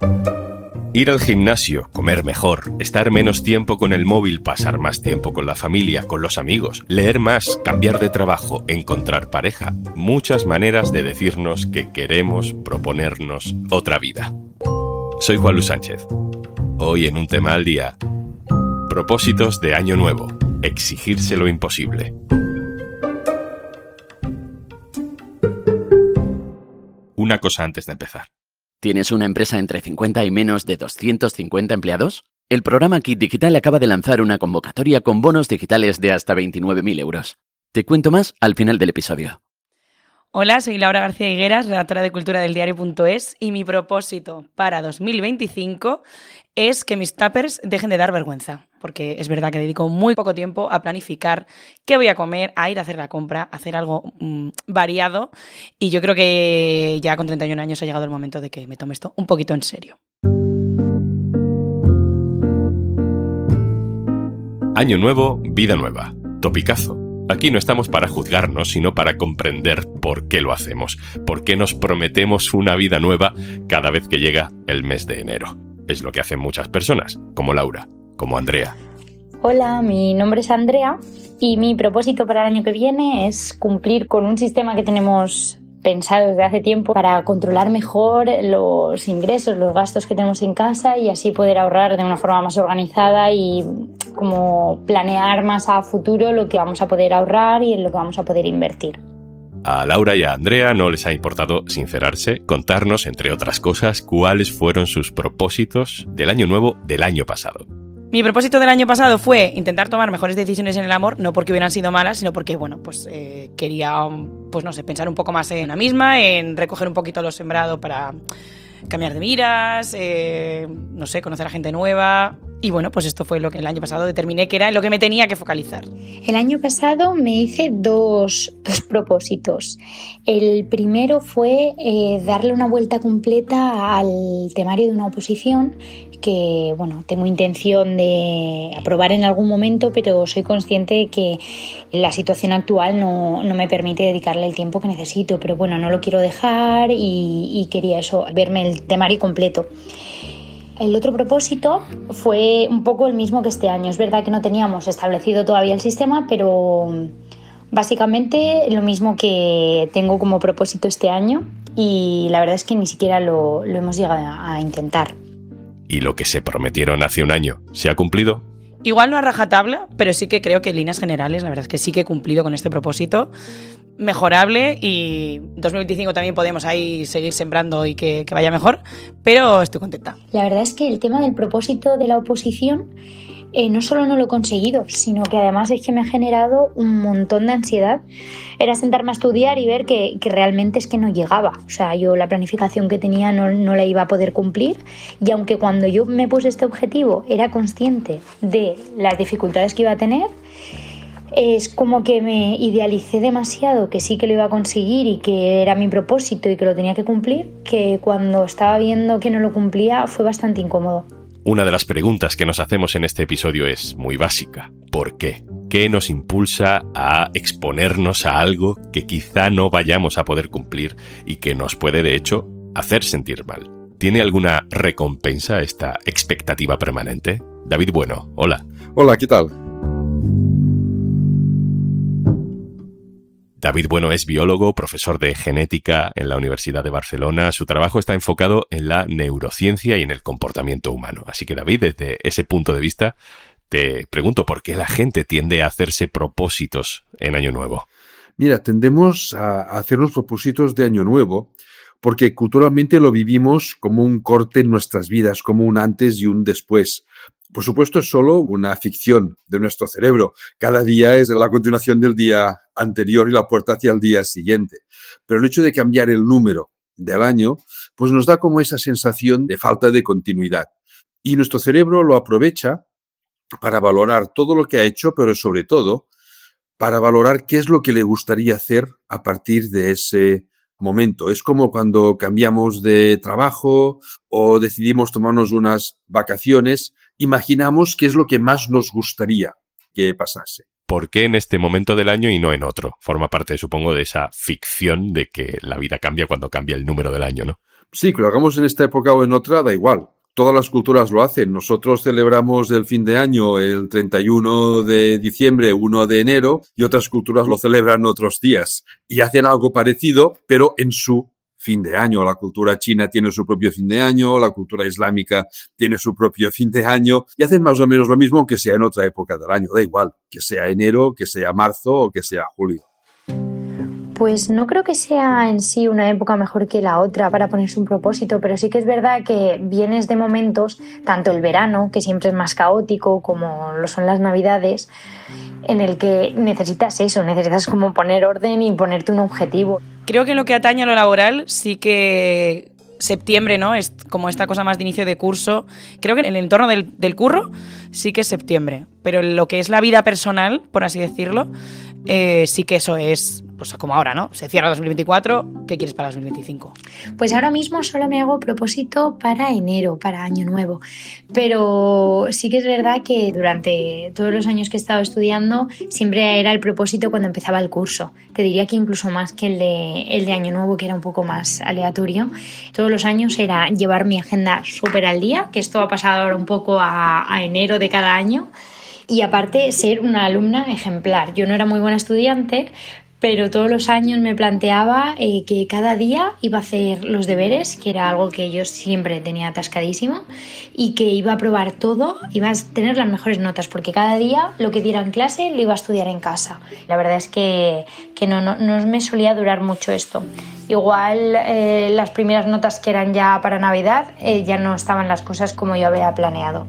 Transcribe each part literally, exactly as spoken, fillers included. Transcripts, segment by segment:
Ir al gimnasio, comer mejor, estar menos tiempo con el móvil, pasar más tiempo con la familia, con los amigos, leer más, cambiar de trabajo, encontrar pareja. Muchas maneras de decirnos que queremos proponernos otra vida. Soy Juan Luis Sánchez. Hoy en un tema al día. Propósitos de Año Nuevo. Exigirse lo imposible. Una cosa antes de empezar. ¿Tienes una empresa entre cincuenta y menos de doscientos cincuenta empleados? El programa Kit Digital acaba de lanzar una convocatoria con bonos digitales de hasta veintinueve mil euros. Te cuento más al final del episodio. Hola, soy Laura García Higueras, redactora de cultura del diario punto es, y mi propósito para dos mil veinticinco es que mis tuppers dejen de dar vergüenza, porque es verdad que dedico muy poco tiempo a planificar qué voy a comer, a ir a hacer la compra, a hacer algo mmm, variado, y yo creo que ya con treinta y un años ha llegado el momento de que me tome esto un poquito en serio. Año nuevo, vida nueva. Topicazo. Aquí no estamos para juzgarnos, sino para comprender por qué lo hacemos, por qué nos prometemos una vida nueva cada vez que llega el mes de enero. Es lo que hacen muchas personas, como Laura, como Andrea. Hola, mi nombre es Andrea y mi propósito para el año que viene es cumplir con un sistema que tenemos pensado desde hace tiempo para controlar mejor los ingresos, los gastos que tenemos en casa y así poder ahorrar de una forma más organizada y como planear más a futuro lo que vamos a poder ahorrar y en lo que vamos a poder invertir. A Laura y a Andrea no les ha importado sincerarse, contarnos, entre otras cosas, cuáles fueron sus propósitos del año nuevo del año pasado. Mi propósito del año pasado fue intentar tomar mejores decisiones en el amor, no porque hubieran sido malas, sino porque, bueno, pues eh, quería, pues no sé, pensar un poco más en la misma, en recoger un poquito lo sembrado para cambiar de miras, eh, no sé, conocer a gente nueva. Y bueno, pues esto fue lo que el año pasado determiné que era lo que me tenía que focalizar. El año pasado me hice dos, dos propósitos. El primero fue eh, darle una vuelta completa al temario de una oposición que, bueno, tengo intención de aprobar en algún momento, pero soy consciente de que la situación actual no, no me permite dedicarle el tiempo que necesito. Pero bueno, no lo quiero dejar y, y quería eso, verme el temario completo. El otro propósito fue un poco el mismo que este año. Es verdad que no teníamos establecido todavía el sistema, pero básicamente lo mismo que tengo como propósito este año y la verdad es que ni siquiera lo, lo hemos llegado a intentar. ¿Y lo que se prometieron hace un año se ha cumplido? Igual no a rajatabla, pero sí que creo que en líneas generales la verdad es que sí que he cumplido con este propósito. Mejorable y dos mil veinticinco también podemos ahí seguir sembrando y que, que vaya mejor, pero estoy contenta. La verdad es que el tema del propósito de la oposición eh, no solo no lo he conseguido, sino que además es que me ha generado un montón de ansiedad. Era sentarme a estudiar y ver que, que realmente es que no llegaba. O sea, yo la planificación que tenía no, no la iba a poder cumplir y aunque cuando yo me puse este objetivo era consciente de las dificultades que iba a tener, es como que me idealicé demasiado que sí que lo iba a conseguir y que era mi propósito y que lo tenía que cumplir, que cuando estaba viendo que no lo cumplía fue bastante incómodo. Una de las preguntas que nos hacemos en este episodio es muy básica. ¿Por qué? ¿Qué nos impulsa a exponernos a algo que quizá no vayamos a poder cumplir y que nos puede, de hecho, hacer sentir mal? ¿Tiene alguna recompensa esta expectativa permanente? David Bueno, hola. Hola, ¿qué tal? David Bueno es biólogo, profesor de genética en la Universidad de Barcelona. Su trabajo está enfocado en la neurociencia y en el comportamiento humano. Así que, David, desde ese punto de vista, te pregunto por qué la gente tiende a hacerse propósitos en Año Nuevo. Mira, tendemos a hacernos propósitos de Año Nuevo porque culturalmente lo vivimos como un corte en nuestras vidas, como un antes y un después. Por supuesto, es solo una ficción de nuestro cerebro. Cada día es la continuación del día anterior y la puerta hacia el día siguiente. Pero el hecho de cambiar el número del año, pues nos da como esa sensación de falta de continuidad. Y nuestro cerebro lo aprovecha para valorar todo lo que ha hecho, pero sobre todo para valorar qué es lo que le gustaría hacer a partir de ese momento. Es como cuando cambiamos de trabajo o decidimos tomarnos unas vacaciones, imaginamos qué es lo que más nos gustaría que pasase. ¿por qué en este momento del año y no en otro? Forma parte, supongo, de esa ficción de que la vida cambia cuando cambia el número del año, ¿no? Sí, que lo hagamos en esta época o en otra, da igual. Todas las culturas lo hacen. Nosotros celebramos el fin de año el treinta y uno de diciembre, uno de enero, y otras culturas lo celebran otros días. Y hacen algo parecido, pero en su fin de año. La cultura china tiene su propio fin de año, la cultura islámica tiene su propio fin de año, y hacen más o menos lo mismo, aunque sea en otra época del año. Da igual, que sea enero, que sea marzo o que sea julio. Pues no creo que sea en sí una época mejor que la otra para ponerse un propósito, pero sí que es verdad que vienes de momentos, tanto el verano, que siempre es más caótico, como lo son las navidades, en el que necesitas eso, necesitas como poner orden y ponerte un objetivo. Creo que en lo que atañe a lo laboral sí que septiembre, ¿no? Es como esta cosa más de inicio de curso. Creo que en el entorno del, del curro sí que es septiembre, pero en lo que es la vida personal, por así decirlo, eh, sí que eso es, pues como ahora, ¿no? Se cierra dos mil veinticuatro, ¿qué quieres para dos mil veinticinco? Pues ahora mismo solo me hago propósito para enero, para Año Nuevo, pero sí que es verdad que durante todos los años que he estado estudiando siempre era el propósito cuando empezaba el curso. Te diría que incluso más que el de, el de Año Nuevo, que era un poco más aleatorio. Todos los años era llevar mi agenda súper al día, que esto ha pasado ahora un poco a, a enero de cada año, y aparte ser una alumna ejemplar. Yo no era muy buena estudiante, pero todos los años me planteaba eh, que cada día iba a hacer los deberes, que era algo que yo siempre tenía atascadísimo, y que iba a probar todo, iba a tener las mejores notas, porque cada día lo que diera en clase lo iba a estudiar en casa. La verdad es que, que no, no, no me solía durar mucho esto. Igual eh, las primeras notas que eran ya para Navidad eh, ya no estaban las cosas como yo había planeado.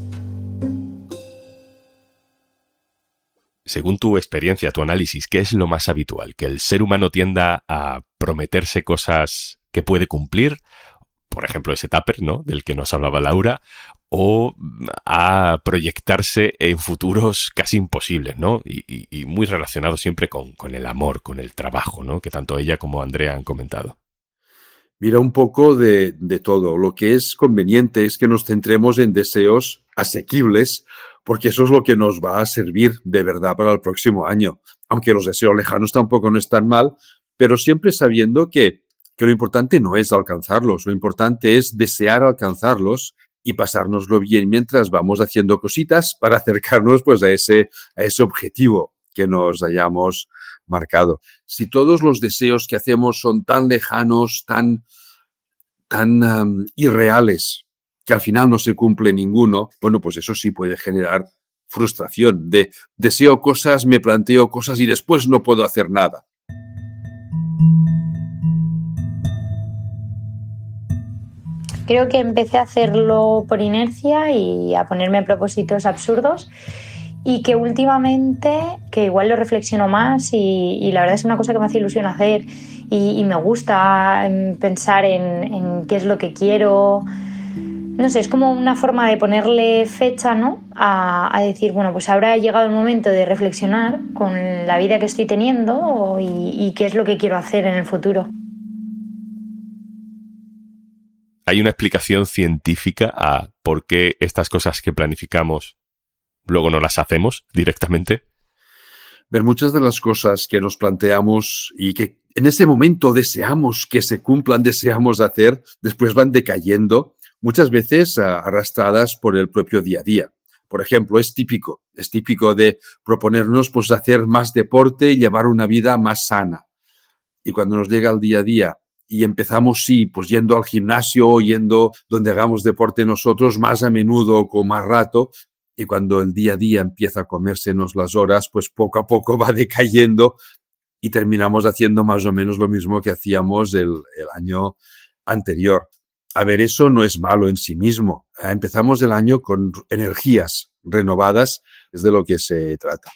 Según tu experiencia, tu análisis, ¿qué es lo más habitual? ¿Que el ser humano tienda a prometerse cosas que puede cumplir? Por ejemplo, ese tupper, ¿no?, del que nos hablaba Laura, o a proyectarse en futuros casi imposibles, ¿no? Y, y, y muy relacionado siempre con, con el amor, con el trabajo, ¿no?, que tanto ella como Andrea han comentado. Mira, un poco de, de todo. Lo que es conveniente es que nos centremos en deseos asequibles, porque eso es lo que nos va a servir de verdad para el próximo año. Aunque los deseos lejanos tampoco no están mal, pero siempre sabiendo que, que lo importante no es alcanzarlos, lo importante es desear alcanzarlos y pasárnoslo bien mientras vamos haciendo cositas para acercarnos pues, a, ese, a ese objetivo que nos hayamos marcado. Si todos los deseos que hacemos son tan lejanos, tan, tan um, irreales, que al final no se cumple ninguno, bueno, pues eso sí puede generar frustración de deseo cosas, me planteo cosas y después no puedo hacer nada. Creo que empecé a hacerlo por inercia y a ponerme propósitos absurdos, y que últimamente, que igual lo reflexiono más y, y la verdad es una cosa que me hace ilusión hacer y, y me gusta pensar en, en qué es lo que quiero. No sé, es como una forma de ponerle fecha, ¿no?, a, a decir, bueno, pues ahora ha llegado el momento de reflexionar con la vida que estoy teniendo y, y qué es lo que quiero hacer en el futuro. ¿Hay una explicación científica a por qué estas cosas que planificamos luego no las hacemos directamente? Ver, muchas de las cosas que nos planteamos y que en ese momento deseamos que se cumplan, deseamos hacer, después van decayendo, muchas veces arrastradas por el propio día a día. Por ejemplo, es típico, es típico de proponernos pues, hacer más deporte y llevar una vida más sana. Y cuando nos llega el día a día y empezamos, sí, pues yendo al gimnasio, yendo donde hagamos deporte nosotros más a menudo o con más rato, y cuando el día a día empieza a comérsenos las horas, pues poco a poco va decayendo y terminamos haciendo más o menos lo mismo que hacíamos el, el año anterior. A ver, eso no es malo en sí mismo. Empezamos el año con energías renovadas, es de lo que se trata.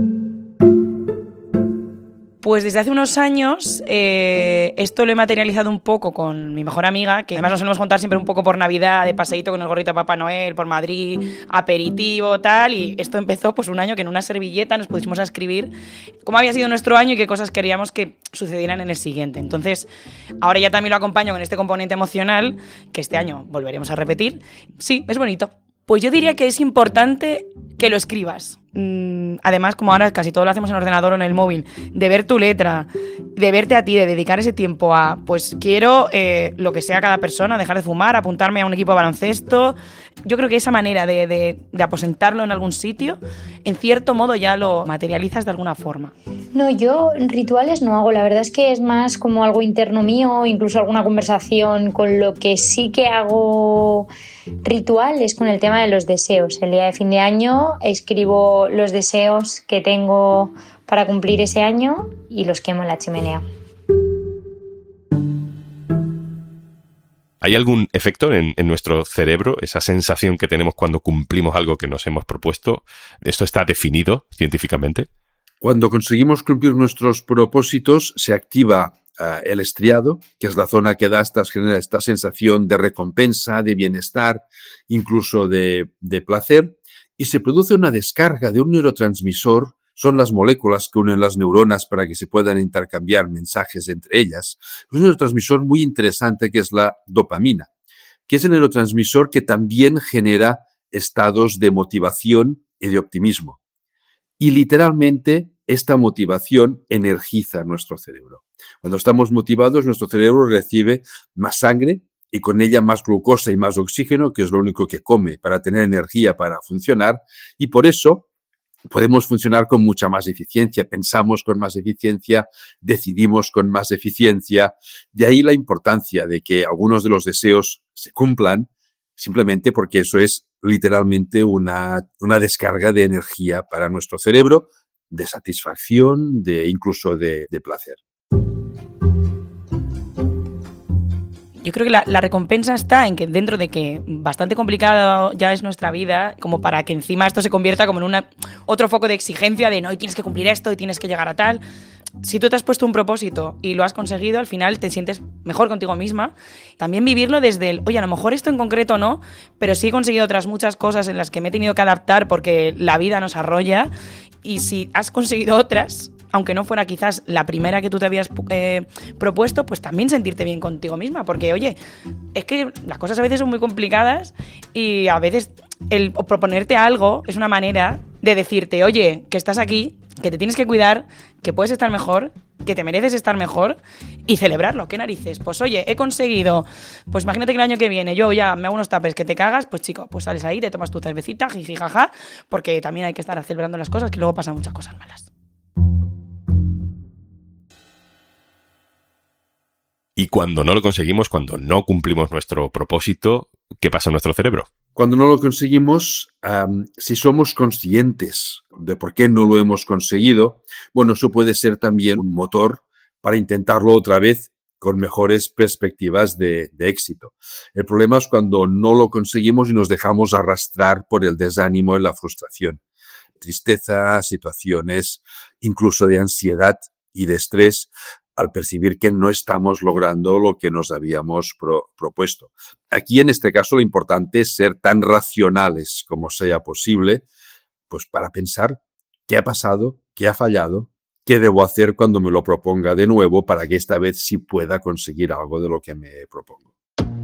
Pues desde hace unos años eh, esto lo he materializado un poco con mi mejor amiga, que además nos solemos juntar siempre un poco por Navidad, de paseíto con el gorrito de Papá Noel, por Madrid, aperitivo, tal, y esto empezó pues un año que en una servilleta nos pusimos a escribir cómo había sido nuestro año y qué cosas queríamos que sucedieran en el siguiente. Entonces, ahora ya también lo acompaño con este componente emocional, que este año volveremos a repetir. Sí, es bonito. Pues yo diría que es importante que lo escribas, mmm, además, como ahora casi todo lo hacemos en ordenador o en el móvil, de ver tu letra, de verte a ti, de dedicar ese tiempo a, pues quiero eh, lo que sea cada persona, dejar de fumar, apuntarme a un equipo de baloncesto. Yo creo que esa manera de, de, de aposentarlo en algún sitio, en cierto modo ya lo materializas de alguna forma. No, yo rituales no hago, la verdad es que es más como algo interno mío, incluso alguna conversación. Con lo que sí que hago ritual es con el tema de los deseos. El día de fin de año escribo los deseos que tengo para cumplir ese año y los quemo en la chimenea. ¿Hay algún efecto en, en nuestro cerebro, esa sensación que tenemos cuando cumplimos algo que nos hemos propuesto? ¿Esto está definido científicamente? Cuando conseguimos cumplir nuestros propósitos, se activa uh, el estriado, que es la zona que da esta, genera esta sensación de recompensa, de bienestar, incluso de, de placer, y se produce una descarga de un neurotransmisor. Son las moléculas que unen las neuronas para que se puedan intercambiar mensajes entre ellas. Un neurotransmisor muy interesante que es la dopamina, que es el neurotransmisor que también genera estados de motivación y de optimismo. Y literalmente esta motivación energiza nuestro cerebro. Cuando estamos motivados, nuestro cerebro recibe más sangre y con ella más glucosa y más oxígeno, que es lo único que come para tener energía para funcionar. Y por eso podemos funcionar con mucha más eficiencia, pensamos con más eficiencia, decidimos con más eficiencia. De ahí la importancia de que algunos de los deseos se cumplan, simplemente porque eso es literalmente una, una descarga de energía para nuestro cerebro, de satisfacción, de incluso de, de placer. Yo creo que la, la recompensa está en que dentro de que bastante complicado ya es nuestra vida, como para que encima esto se convierta como en una, otro foco de exigencia de no, y tienes que cumplir esto y tienes que llegar a tal. Si tú te has puesto un propósito y lo has conseguido, al final te sientes mejor contigo misma. También vivirlo desde el, oye, a lo mejor esto en concreto no, pero sí he conseguido otras muchas cosas en las que me he tenido que adaptar porque la vida nos arrolla. Y si has conseguido otras, aunque no fuera quizás la primera que tú te habías eh, propuesto, pues también sentirte bien contigo misma. Porque, oye, es que las cosas a veces son muy complicadas y a veces el proponerte algo es una manera de decirte, oye, que estás aquí, que te tienes que cuidar, que puedes estar mejor, que te mereces estar mejor y celebrarlo. ¿Qué narices? Pues oye, he conseguido, pues imagínate que el año que viene yo ya me hago unos tapes que te cagas, pues chico, pues sales ahí, te tomas tu cervecita, jiji, jaja, porque también hay que estar celebrando las cosas, que luego pasan muchas cosas malas. Y cuando no lo conseguimos, cuando no cumplimos nuestro propósito, ¿qué pasa en nuestro cerebro? Cuando no lo conseguimos, um, si somos conscientes de por qué no lo hemos conseguido, bueno, eso puede ser también un motor para intentarlo otra vez con mejores perspectivas de, de éxito. El problema es cuando no lo conseguimos y nos dejamos arrastrar por el desánimo y la frustración. Tristeza, situaciones incluso de ansiedad y de estrés, al percibir que no estamos logrando lo que nos habíamos pro, propuesto. Aquí, en este caso, lo importante es ser tan racionales como sea posible, pues para pensar qué ha pasado, qué ha fallado, qué debo hacer cuando me lo proponga de nuevo para que esta vez sí pueda conseguir algo de lo que me propongo.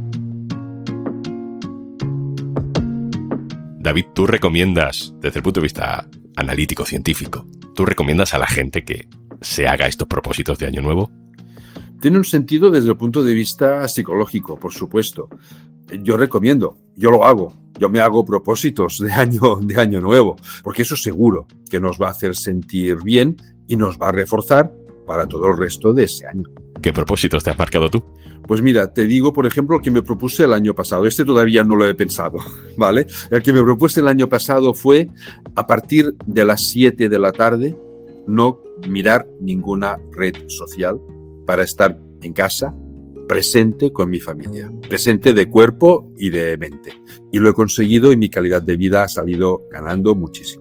David, tú recomiendas, desde el punto de vista analítico, científico, ¿tú recomiendas a la gente que se haga estos propósitos de año nuevo? Tiene un sentido desde el punto de vista psicológico, por supuesto. Yo recomiendo, yo lo hago, yo me hago propósitos de año, de año nuevo, porque eso seguro que nos va a hacer sentir bien y nos va a reforzar para todo el resto de ese año. ¿Qué propósitos te has marcado tú? Pues mira, te digo, por ejemplo, el que me propuse el año pasado. Este todavía no lo he pensado, ¿vale? El que me propuse el año pasado fue, a partir de las siete de la tarde, no mirar ninguna red social para estar en casa, presente con mi familia, presente de cuerpo y de mente. Y lo he conseguido y mi calidad de vida ha salido ganando muchísimo.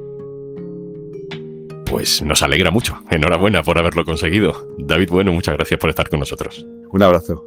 Pues nos alegra mucho. Enhorabuena por haberlo conseguido. David Bueno, muchas gracias por estar con nosotros. Un abrazo.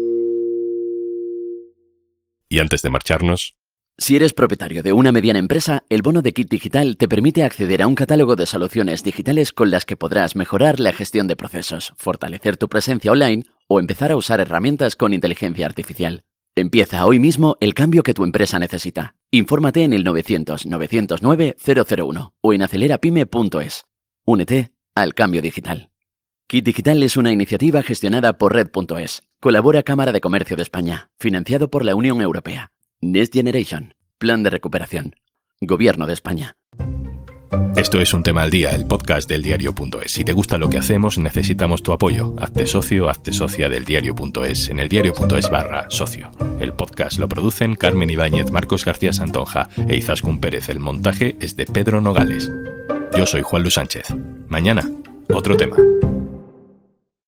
Y antes de marcharnos... Si eres propietario de una mediana empresa, el bono de Kit Digital te permite acceder a un catálogo de soluciones digitales con las que podrás mejorar la gestión de procesos, fortalecer tu presencia online o empezar a usar herramientas con inteligencia artificial. Empieza hoy mismo el cambio que tu empresa necesita. Infórmate en el novecientos, novecientos nueve, cero cero uno o en acelerapyme punto es. Únete al cambio digital. Kit Digital es una iniciativa gestionada por red punto es. Colabora Cámara de Comercio de España, financiado por la Unión Europea. Next Generation, Plan de Recuperación. Gobierno de España. Esto es Un Tema al Día, el podcast del diario punto es. Si te gusta lo que hacemos, necesitamos tu apoyo. Hazte socio, hazte socia del diario punto es en el diario punto es barra socio. El podcast lo producen Carmen Ibáñez, Marcos García Santonja e Izaskun Pérez. El montaje es de Pedro Nogales. Yo soy Juan Luis Sánchez. Mañana, otro tema.